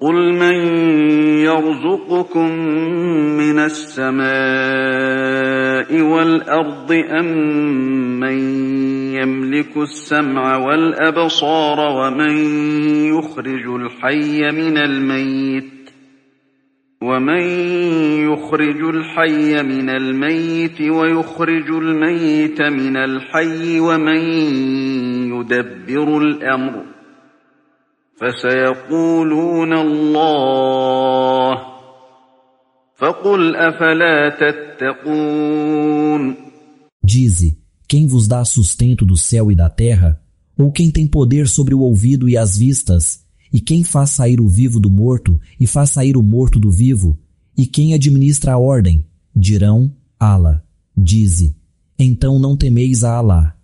قل من يرزقكم من السماء والأرض أم من يملك السمع والأبصار ومن يخرج الحي من الميت ويخرج الميت من الحي ومن يدبر الأمر فسيقولون الله فقل أفلا تتقون. Dize, quem vos dá sustento do céu e da terra? Ou quem tem poder sobre o ouvido e as vistas? E quem faz sair o vivo do morto e faz sair o morto do vivo? E quem administra a ordem? Dirão, Alá. Dize, então não temeis a Alá.